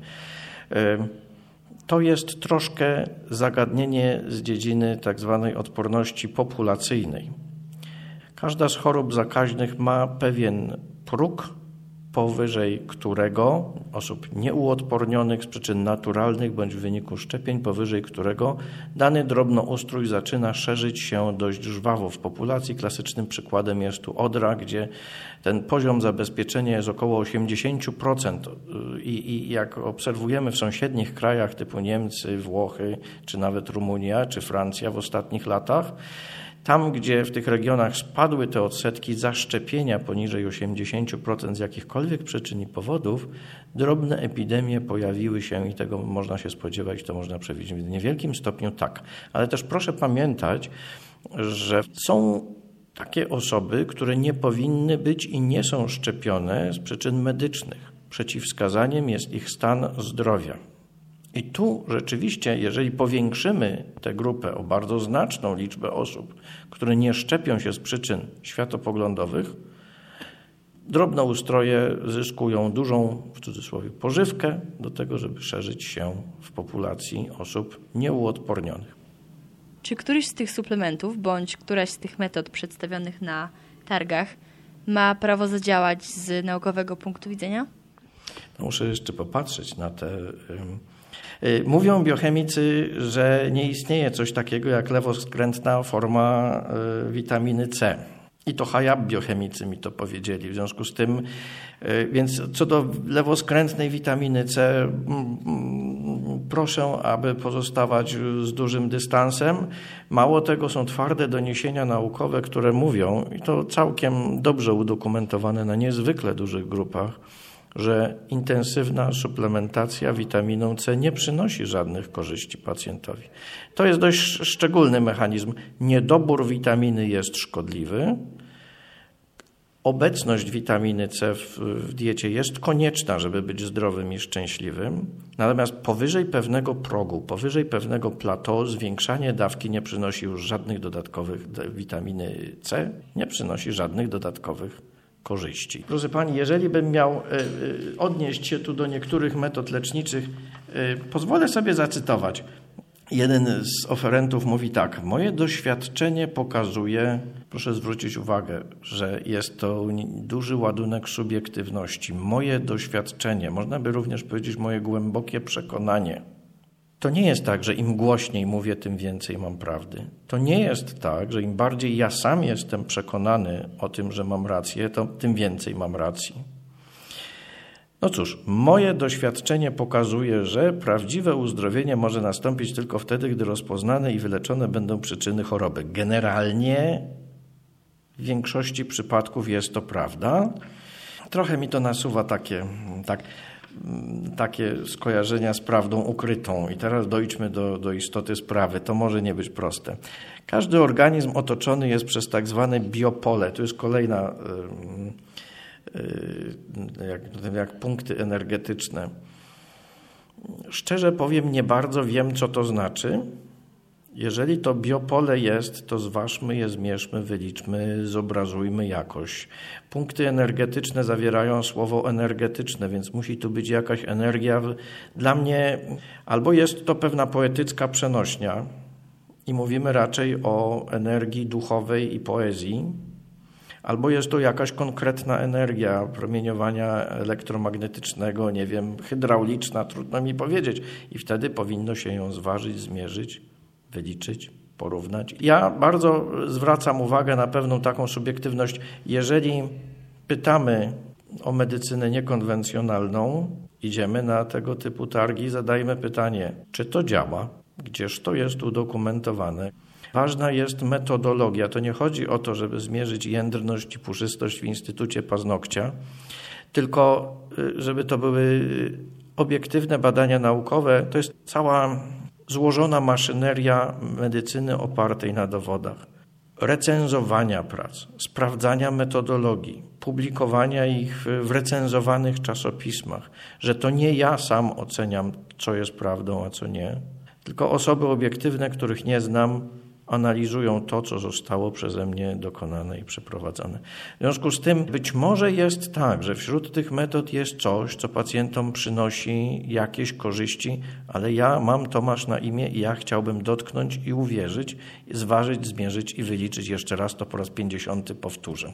To jest troszkę zagadnienie z dziedziny tak zwanej odporności populacyjnej. Każda z chorób zakaźnych ma pewien próg, powyżej którego osób nieuodpornionych z przyczyn naturalnych bądź w wyniku szczepień, powyżej którego dany drobnoustrój zaczyna szerzyć się dość żwawo w populacji. Klasycznym przykładem jest tu odra, gdzie ten poziom zabezpieczenia jest około osiemdziesiąt procent i, i jak obserwujemy w sąsiednich krajach typu Niemcy, Włochy, czy nawet Rumunia, czy Francja w ostatnich latach, tam, gdzie w tych regionach spadły te odsetki zaszczepienia poniżej osiemdziesiąt procent z jakichkolwiek przyczyn i powodów, drobne epidemie pojawiły się i tego można się spodziewać, to można przewidzieć. W niewielkim stopniu tak. Ale też proszę pamiętać, że są takie osoby, które nie powinny być i nie są szczepione z przyczyn medycznych. Przeciwwskazaniem jest ich stan zdrowia. I tu rzeczywiście, jeżeli powiększymy tę grupę o bardzo znaczną liczbę osób, które nie szczepią się z przyczyn światopoglądowych, drobnoustroje zyskują dużą, w cudzysłowie, pożywkę do tego, żeby szerzyć się w populacji osób nieuodpornionych. Czy któryś z tych suplementów bądź któraś z tych metod przedstawionych na targach ma prawo zadziałać z naukowego punktu widzenia? No, muszę jeszcze popatrzeć na te... Mówią biochemicy, że nie istnieje coś takiego jak lewoskrętna forma witaminy C. I to Hayab biochemicy mi to powiedzieli. W związku z tym, więc co do lewoskrętnej witaminy C, proszę, aby pozostawać z dużym dystansem. Mało tego, są twarde doniesienia naukowe, które mówią, i to całkiem dobrze udokumentowane na niezwykle dużych grupach, że intensywna suplementacja witaminą C nie przynosi żadnych korzyści pacjentowi. To jest dość szczególny mechanizm. Niedobór witaminy jest szkodliwy. Obecność witaminy C w, w diecie jest konieczna, żeby być zdrowym i szczęśliwym. Natomiast powyżej pewnego progu, powyżej pewnego plateau zwiększanie dawki nie przynosi już żadnych dodatkowych witaminy C, nie przynosi żadnych dodatkowych korzyści. Proszę Pani, jeżeli bym miał odnieść się tu do niektórych metod leczniczych, pozwolę sobie zacytować. Jeden z oferentów mówi tak: moje doświadczenie pokazuje, proszę zwrócić uwagę, że jest to duży ładunek subiektywności. Moje doświadczenie, można by również powiedzieć moje głębokie przekonanie. To nie jest tak, że im głośniej mówię, tym więcej mam prawdy. To nie jest tak, że im bardziej ja sam jestem przekonany o tym, że mam rację, to tym więcej mam racji. No cóż, moje doświadczenie pokazuje, że prawdziwe uzdrowienie może nastąpić tylko wtedy, gdy rozpoznane i wyleczone będą przyczyny choroby. Generalnie w większości przypadków jest to prawda. Trochę mi to nasuwa takie, tak, takie skojarzenia z prawdą ukrytą. I teraz dojdźmy do, do istoty sprawy. To może nie być proste. Każdy organizm otoczony jest przez tak zwane biopole. To jest kolejna... Jak, jak punkty energetyczne. Szczerze powiem, nie bardzo wiem, co to znaczy. Jeżeli to biopole jest, to zważmy je, zmierzmy, wyliczmy, zobrazujmy jakoś. Punkty energetyczne zawierają słowo energetyczne, więc musi tu być jakaś energia. Dla mnie albo jest to pewna poetycka przenośnia i mówimy raczej o energii duchowej i poezji, albo jest to jakaś konkretna energia promieniowania elektromagnetycznego, nie wiem, hydrauliczna, trudno mi powiedzieć. I wtedy powinno się ją zważyć, zmierzyć, wyliczyć, porównać. Ja bardzo zwracam uwagę na pewną taką subiektywność. Jeżeli pytamy o medycynę niekonwencjonalną, idziemy na tego typu targi i zadajmy pytanie, czy to działa, gdzież to jest udokumentowane. Ważna jest metodologia. To nie chodzi o to, żeby zmierzyć jędrność i puszystość w Instytucie Paznokcia, tylko żeby to były obiektywne badania naukowe. To jest cała złożona maszyneria medycyny opartej na dowodach. Recenzowania prac, sprawdzania metodologii, publikowania ich w recenzowanych czasopismach, że to nie ja sam oceniam, co jest prawdą, a co nie, tylko osoby obiektywne, których nie znam, analizują to, co zostało przeze mnie dokonane i przeprowadzone. W związku z tym być może jest tak, że wśród tych metod jest coś, co pacjentom przynosi jakieś korzyści, ale ja mam Tomasz na imię i ja chciałbym dotknąć i uwierzyć, zważyć, zmierzyć i wyliczyć. Jeszcze raz to po raz pięćdziesiąty powtórzę.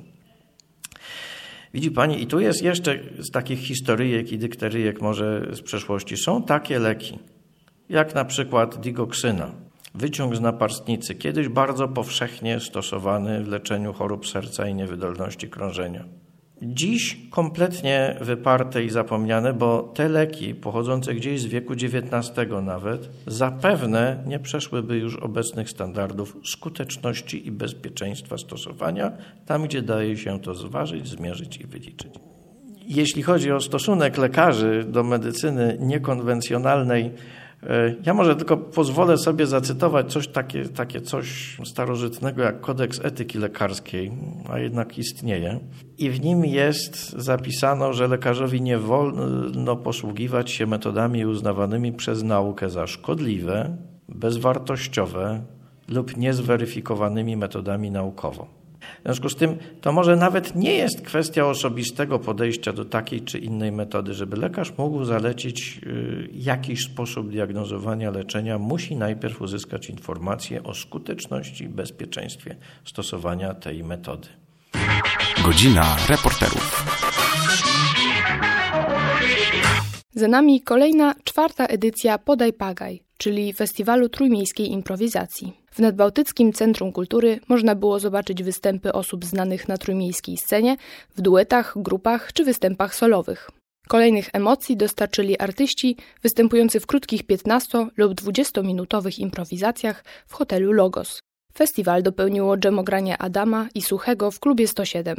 Widzi Pani, i tu jest jeszcze z takich historyjek i dykteryjek może z przeszłości. Są takie leki, jak na przykład digoksyna. Wyciąg z naparstnicy, kiedyś bardzo powszechnie stosowany w leczeniu chorób serca i niewydolności krążenia. Dziś kompletnie wyparte i zapomniane, bo te leki pochodzące gdzieś z wieku dziewiętnastego nawet zapewne nie przeszłyby już obecnych standardów skuteczności i bezpieczeństwa stosowania, tam gdzie daje się to zważyć, zmierzyć i wyliczyć. Jeśli chodzi o stosunek lekarzy do medycyny niekonwencjonalnej, ja może tylko pozwolę sobie zacytować coś takie, takie coś starożytnego jak kodeks etyki lekarskiej, a jednak istnieje. I w nim jest zapisano, że lekarzowi nie wolno posługiwać się metodami uznawanymi przez naukę za szkodliwe, bezwartościowe lub niezweryfikowanymi metodami naukowo. W związku z tym to może nawet nie jest kwestia osobistego podejścia do takiej czy innej metody. Żeby lekarz mógł zalecić jakiś sposób diagnozowania leczenia, musi najpierw uzyskać informacje o skuteczności i bezpieczeństwie stosowania tej metody. Godzina reporterów. Za nami kolejna, czwarta edycja Podaj Pagaj, czyli Festiwalu Trójmiejskiej Improwizacji. W Nadbałtyckim Centrum Kultury można było zobaczyć występy osób znanych na trójmiejskiej scenie, w duetach, grupach czy występach solowych. Kolejnych emocji dostarczyli artyści występujący w krótkich piętnasto- lub dwudziestominutowych improwizacjach w hotelu Logos. Festiwal dopełniło dżemogranie Adama i Suchego w klubie sto siedem.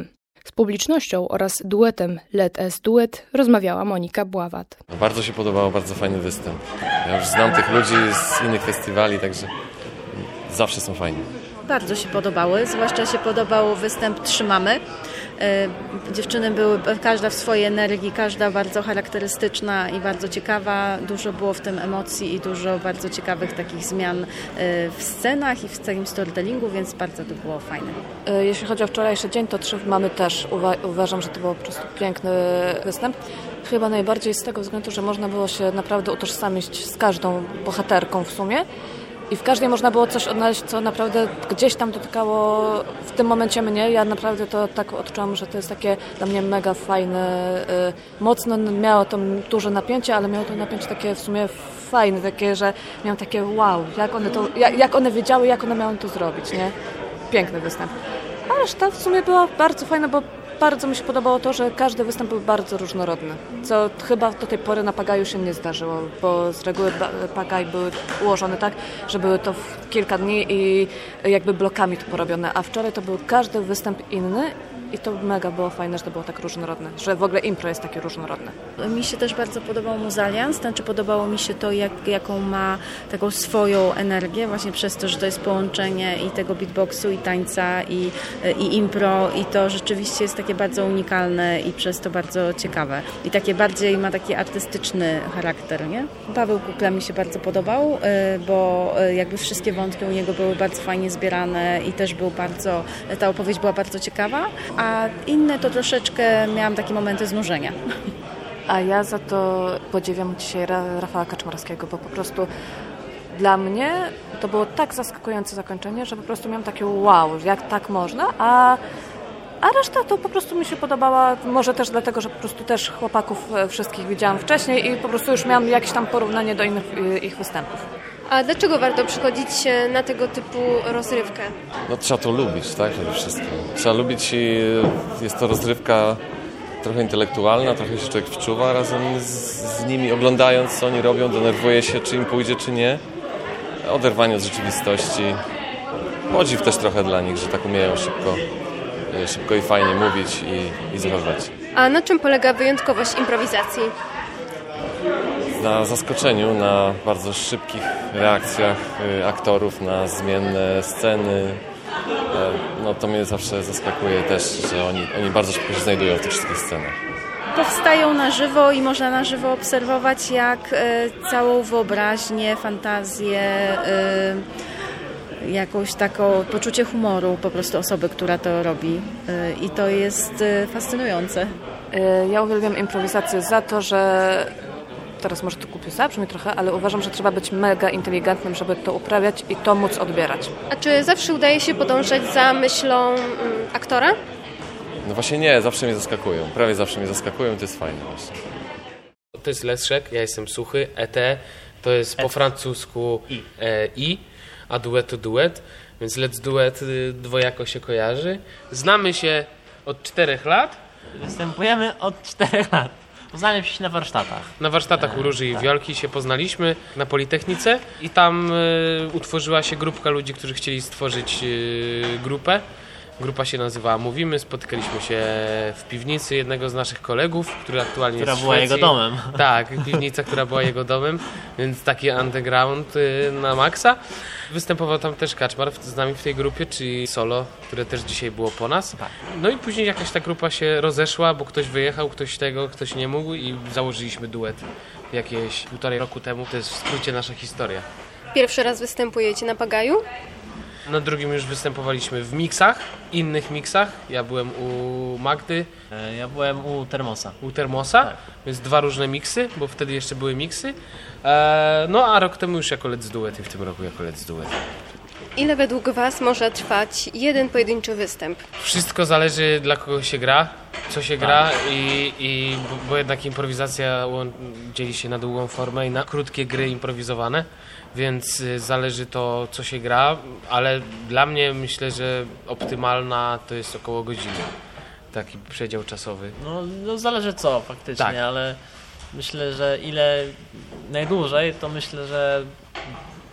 Z publicznością oraz duetem Let Us Duet rozmawiała Monika Bławat. Bardzo się podobało, bardzo fajny występ. Ja już znam tych ludzi z innych festiwali, także zawsze są fajni. Bardzo się podobały, zwłaszcza się podobał występ Trzymamy. Dziewczyny były każda w swojej energii, każda bardzo charakterystyczna i bardzo ciekawa. Dużo było w tym emocji i dużo bardzo ciekawych takich zmian w scenach i w całym storytellingu, więc bardzo to było fajne. Jeśli chodzi o wczorajszy dzień, to Trzymamy też uwa- uważam, że to był po prostu piękny występ. Chyba najbardziej z tego względu, że można było się naprawdę utożsamić z każdą bohaterką w sumie. I w każdej można było coś odnaleźć, co naprawdę gdzieś tam dotykało w tym momencie mnie. Ja naprawdę to tak odczułam, że to jest takie dla mnie mega fajne, y, mocno miało to duże napięcie, ale miało to napięcie takie w sumie fajne, takie, że miałam takie wow, jak one, to, jak, jak one wiedziały, jak one miały to zrobić, nie? Piękny występ. A reszta w sumie była bardzo fajna, bo bardzo mi się podobało to, że każdy występ był bardzo różnorodny, co chyba do tej pory na Pagaju się nie zdarzyło, bo z reguły Pagaj były ułożone tak, że były to w kilka dni i jakby blokami to porobione, a wczoraj to był każdy występ inny i to mega było fajne, że to było tak różnorodne, że w ogóle impro jest takie różnorodne. Mi się też bardzo podobał Muzalians, znaczy podobało mi się to, jak, jaką ma taką swoją energię, właśnie przez to, że to jest połączenie i tego beatboxu, i tańca, i, i impro, i to rzeczywiście jest takie bardzo unikalne i przez to bardzo ciekawe. I takie bardziej ma taki artystyczny charakter, nie? Paweł Kukla mi się bardzo podobał, bo jakby wszystkie wątki u niego były bardzo fajnie zbierane i też był bardzo, ta opowieść była bardzo ciekawa, a inne to troszeczkę miałam takie momenty znużenia. A ja za to podziwiam dzisiaj Rafała Kaczmarskiego, bo po prostu dla mnie to było tak zaskakujące zakończenie, że po prostu miałam takie wow, jak tak można, a, a reszta to po prostu mi się podobała, może też dlatego, że po prostu też chłopaków wszystkich widziałam wcześniej i po prostu już miałam jakieś tam porównanie do innych ich występów. A dlaczego warto przychodzić na tego typu rozrywkę? No trzeba to lubić, tak, przede wszystkim. Trzeba lubić i jest to rozrywka trochę intelektualna, trochę się człowiek wczuwa razem z, z nimi, oglądając co oni robią, denerwuje się, czy im pójdzie, czy nie. Oderwanie od rzeczywistości. Podziw też trochę dla nich, że tak umieją szybko, szybko i fajnie mówić i, i zachowywać. A na czym polega wyjątkowość improwizacji? Na zaskoczeniu, na bardzo szybkich reakcjach aktorów, na zmienne sceny. No to mnie zawsze zaskakuje też, że oni, oni bardzo szybko się znajdują w tych wszystkich scenach. Powstają na żywo i można na żywo obserwować, jak y, całą wyobraźnię, fantazję, y, jakąś taką poczucie humoru po prostu osoby, która to robi. Y, I to jest y, fascynujące. Ja uwielbiam improwizację za to, że teraz może to kupię zabrzmi trochę, ale uważam, że trzeba być mega inteligentnym, żeby to uprawiać i to móc odbierać. A czy zawsze udaje się podążać za myślą mm, aktora? No właśnie nie, zawsze mnie zaskakują. Prawie zawsze mnie zaskakują i to jest fajne właśnie. To jest Leszek, ja jestem Suchy, E T, to jest po francusku e, I, a duet to duet, więc Let's Duet dwojako się kojarzy. Znamy się od czterech lat. Występujemy od czterech lat. Poznaliśmy się na warsztatach. Na warsztatach u Róży i Wiolki się poznaliśmy na Politechnice i tam y, utworzyła się grupka ludzi, którzy chcieli stworzyć y, grupę. Grupa się nazywała Mówimy, spotykaliśmy się w piwnicy jednego z naszych kolegów, który aktualnie która jest w była Szwecji. jego domem. Tak, piwnica, która była jego domem, więc taki underground y, na maksa. Występował tam też Kaczmar z nami w tej grupie, czyli Solo, które też dzisiaj było po nas. No i później jakaś ta grupa się rozeszła, bo ktoś wyjechał, ktoś tego, ktoś nie mógł i założyliśmy duet jakieś półtorej roku temu. To jest w skrócie nasza historia. Pierwszy raz występujecie na Pagaju? Na drugim już występowaliśmy w miksach, innych miksach. Ja byłem u Magdy. Ja byłem u Termosa. U Termosa, tak. Więc dwa różne miksy, bo wtedy jeszcze były miksy. No a rok temu już jako Let's Duet i w tym roku jako Let's Duet. Ile według Was może trwać jeden pojedynczy występ? Wszystko zależy, dla kogo się gra, co się gra i, i bo jednak improwizacja dzieli się na długą formę i na krótkie gry improwizowane, więc zależy to, co się gra, ale dla mnie myślę, że optymalna to jest około godziny, taki przedział czasowy. No, no zależy co faktycznie, tak. Ale myślę, że ile najdłużej, to myślę, że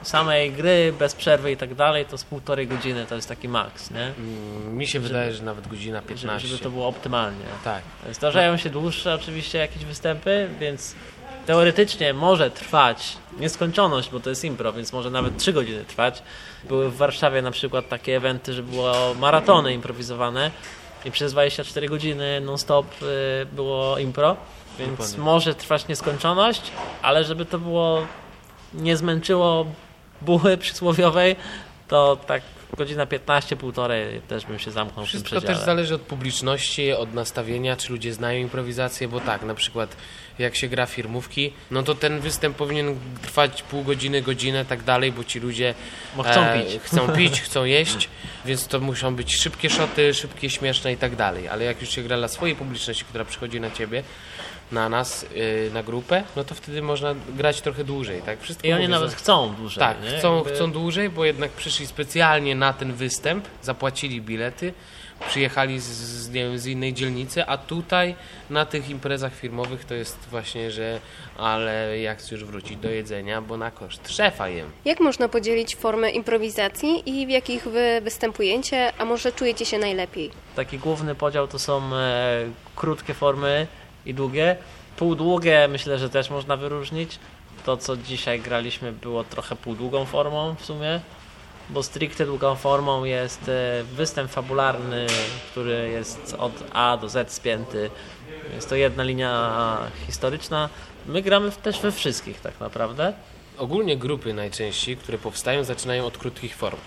samej gry, bez przerwy i tak dalej, to z półtorej godziny to jest taki maks, nie? Mm, mi się żeby, wydaje, że nawet godzina piętnaście. Żeby to było optymalnie. Tak. Zdarzają się dłuższe oczywiście jakieś występy, więc teoretycznie może trwać nieskończoność, bo to jest impro, więc może nawet trzy godziny trwać. Były w Warszawie na przykład takie eventy, że było maratony improwizowane i przez dwadzieścia cztery godziny non-stop było impro, więc Dokładnie. Może trwać nieskończoność, ale żeby to było nie zmęczyło buły przysłowiowej, to tak godzina piętnaście, półtorej też bym się zamknął. Wszystko też zależy od publiczności, od nastawienia, czy ludzie znają improwizację, bo tak, na przykład jak się gra firmówki, no to ten występ powinien trwać pół godziny, godzinę, tak dalej, bo ci ludzie bo chcą e, pić, chcą pić, chcą jeść, więc to muszą być szybkie szoty, szybkie, śmieszne i tak dalej, ale jak już się gra dla swojej publiczności, która przychodzi na ciebie, na nas, yy, na grupę, no to wtedy można grać trochę dłużej, tak? Wszystko I oni mówię, nawet że... chcą dłużej. Tak, nie? chcą, Jakby... chcą dłużej, bo jednak przyszli specjalnie na ten występ, zapłacili bilety, przyjechali z, z, nie wiem, z innej dzielnicy, a tutaj na tych imprezach firmowych to jest właśnie, że ale jak chcesz już wrócić do jedzenia, bo na koszt szefa jem. Jak można podzielić formę improwizacji i w jakich wy występujecie, a może czujecie się najlepiej? Taki główny podział to są e, krótkie formy i długie. Półdługie myślę, że też można wyróżnić. To, co dzisiaj graliśmy, było trochę półdługą formą w sumie, bo stricte długą formą jest występ fabularny, który jest od A do Z spięty. Jest to jedna linia historyczna. My gramy też we wszystkich tak naprawdę. Ogólnie grupy najczęściej, które powstają, zaczynają od krótkich form.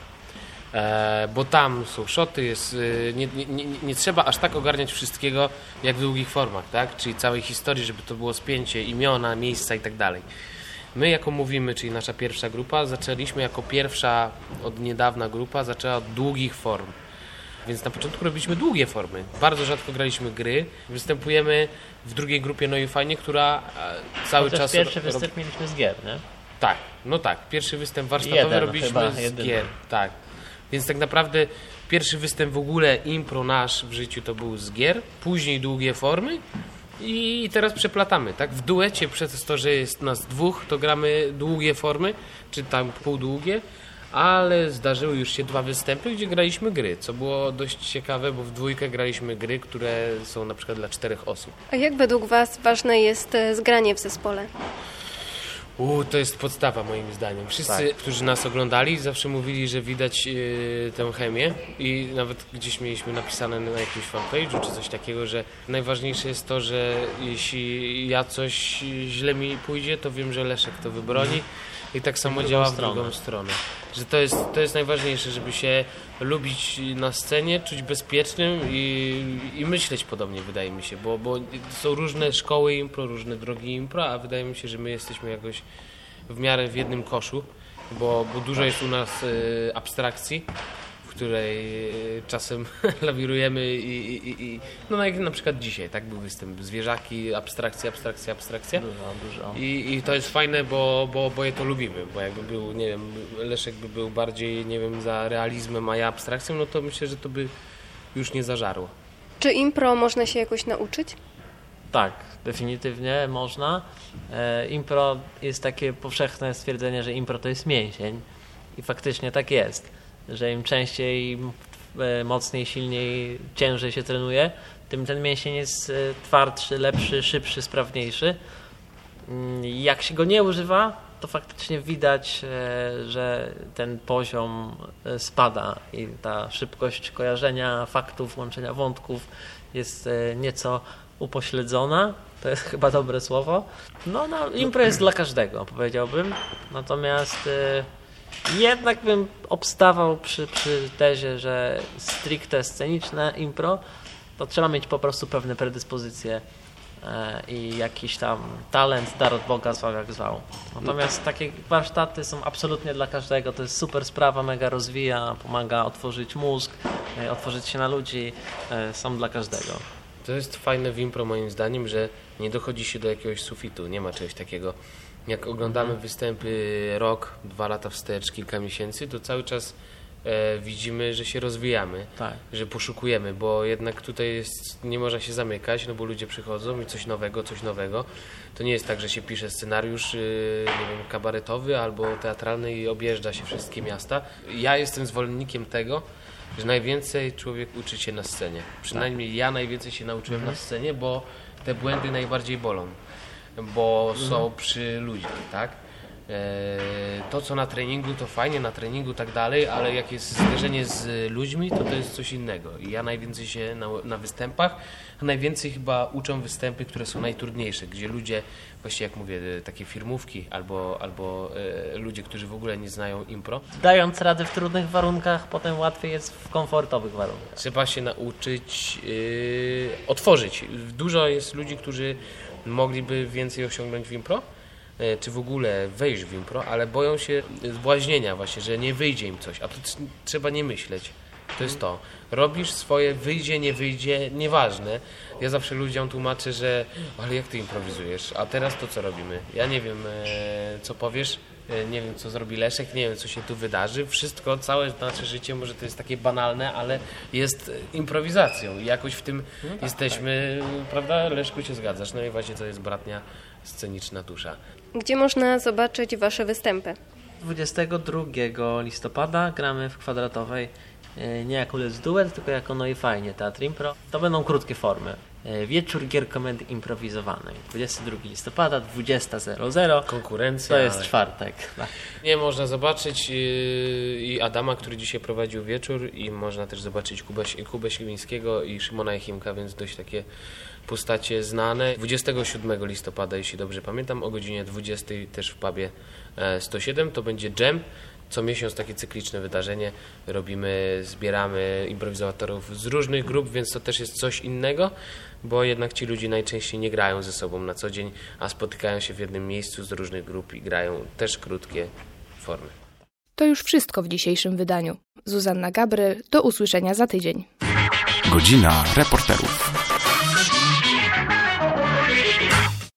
E, bo tam są szoty, jest, nie, nie, nie, nie trzeba aż tak ogarniać wszystkiego jak w długich formach, tak? Czyli całej historii, żeby to było spięcie, imiona, miejsca i tak dalej. My jako mówimy, czyli nasza pierwsza grupa, zaczęliśmy jako pierwsza od niedawna grupa, zaczęła od długich form. Więc na początku robiliśmy długie formy. Bardzo rzadko graliśmy gry. Występujemy w drugiej grupie No i Fajnie, która cały Chociaż czas... pierwszy występ rob... mieliśmy z gier, nie? Tak, no tak. Pierwszy występ warsztatowy Jeden, robiliśmy z jedyny. gier. Tak. Więc tak naprawdę pierwszy występ w ogóle impro nasz w życiu to był z gier, później długie formy i teraz przeplatamy, tak? W duecie przez to, że jest nas dwóch, to gramy długie formy, czy tam półdługie, ale zdarzyły już się dwa występy, gdzie graliśmy gry, co było dość ciekawe, bo w dwójkę graliśmy gry, które są na przykład dla czterech osób. A jak według Was ważne jest zgranie w zespole? U, to jest podstawa moim zdaniem. Wszyscy, tak. którzy nas oglądali, zawsze mówili, że widać yy, tę chemię i nawet gdzieś mieliśmy napisane na jakimś fanpage'u czy coś takiego, że najważniejsze jest to, że jeśli ja coś źle mi pójdzie, to wiem, że Leszek to wybroni i tak samo działa w drugą stronę. Że to jest, to jest najważniejsze, żeby się lubić na scenie, czuć bezpiecznym i, i myśleć podobnie, wydaje mi się, bo, bo są różne szkoły impro, różne drogi impro, a wydaje mi się, że my jesteśmy jakoś w miarę w jednym koszu, bo, bo dużo jest u nas y, abstrakcji, w której y, czasem lawirujemy i, i, i no jak na przykład dzisiaj, tak był występ zwierzaki, abstrakcja, abstrakcja, abstrakcja. Dużo, dużo. I, i to jest fajne, bo, bo, bo je to lubimy, bo jakby był, nie wiem, Leszek by był bardziej, nie wiem, za realizmem, a ja abstrakcją, no to myślę, że to by już nie zażarło. Czy impro można się jakoś nauczyć? Tak, definitywnie można. E, impro jest takie powszechne stwierdzenie, że impro to jest mięsień i faktycznie tak jest, że im częściej, e, mocniej, silniej, ciężej się trenuje, tym ten mięsień jest e, twardszy, lepszy, szybszy, sprawniejszy. Jak się go nie używa, to faktycznie widać, e, że ten poziom e, spada i ta szybkość kojarzenia faktów, łączenia wątków jest e, nieco upośledzona, to jest chyba dobre słowo. No, no impro jest dla każdego, powiedziałbym. Natomiast y, jednak bym obstawał przy, przy tezie, że stricte sceniczne impro, to trzeba mieć po prostu pewne predyspozycje y, i jakiś tam talent, dar od Boga, zwał jak zwał. Natomiast takie warsztaty są absolutnie dla każdego. To jest super sprawa, mega rozwija, pomaga otworzyć mózg, y, otworzyć się na ludzi, y, są dla każdego. To jest fajne w impro moim zdaniem, że nie dochodzi się do jakiegoś sufitu, nie ma czegoś takiego. Jak oglądamy występy rok, dwa lata wstecz, kilka miesięcy, to cały czas e, widzimy, że się rozwijamy, tak. że poszukujemy, bo jednak tutaj jest, nie można się zamykać, no bo ludzie przychodzą i coś nowego, coś nowego. To nie jest tak, że się pisze scenariusz yy, nie wiem, kabaretowy albo teatralny i objeżdża się wszystkie miasta. Ja jestem zwolennikiem tego, że najwięcej człowiek uczy się na scenie. Przynajmniej ja najwięcej się nauczyłem Mhm. na scenie, bo te błędy najbardziej bolą, bo Mhm. są przy ludziach, tak? To, co na treningu, to fajnie, na treningu tak dalej, ale jak jest zderzenie z ludźmi, to to jest coś innego. I ja najwięcej się na, na występach, a najwięcej chyba uczę występy, które są najtrudniejsze, gdzie ludzie, właśnie jak mówię, takie firmówki albo, albo e, ludzie, którzy w ogóle nie znają impro. Dając radę w trudnych warunkach, potem łatwiej jest w komfortowych warunkach. Trzeba się nauczyć yy, otworzyć. Dużo jest ludzi, którzy mogliby więcej osiągnąć w impro, czy w ogóle wejść w impro, ale boją się zbłaźnienia właśnie, że nie wyjdzie im coś, a to trzeba nie myśleć. To jest to. Robisz swoje, wyjdzie, nie wyjdzie, nieważne. Ja zawsze ludziom tłumaczę, że ale jak ty improwizujesz, a teraz to co robimy? Ja nie wiem, co powiesz, nie wiem, co zrobi Leszek, nie wiem, co się tu wydarzy. Wszystko, całe nasze życie, może to jest takie banalne, ale jest improwizacją i jakoś w tym no tak, jesteśmy, tak. Prawda? Leszku, się zgadzasz? No i właśnie to jest bratnia sceniczna dusza. Gdzie można zobaczyć wasze występy? dwudziestego drugiego listopada gramy w Kwadratowej, nie jako Let's Duet, tylko jako No i Fajnie Teatr Impro. To będą krótkie formy. Wieczór gier komedii improwizowanej. dwudziestego drugiego listopada, dwudziesta zero zero. Konkurencja. To jest ale... czwartek. Nie, można zobaczyć i Adama, który dzisiaj prowadził wieczór, i można też zobaczyć Kubę, Kubę Siemińskiego i Szymona Jechimka, więc dość takie postacie znane. dwudziestego siódmego listopada, jeśli dobrze pamiętam, o godzinie dwudziestej też w pubie sto siedem. To będzie jam. Co miesiąc takie cykliczne wydarzenie robimy, zbieramy improwizatorów z różnych grup, więc to też jest coś innego, bo jednak ci ludzie najczęściej nie grają ze sobą na co dzień, a spotykają się w jednym miejscu z różnych grup i grają też krótkie formy. To już wszystko w dzisiejszym wydaniu. Zuzanna Gabrel, do usłyszenia za tydzień. Godzina reporterów.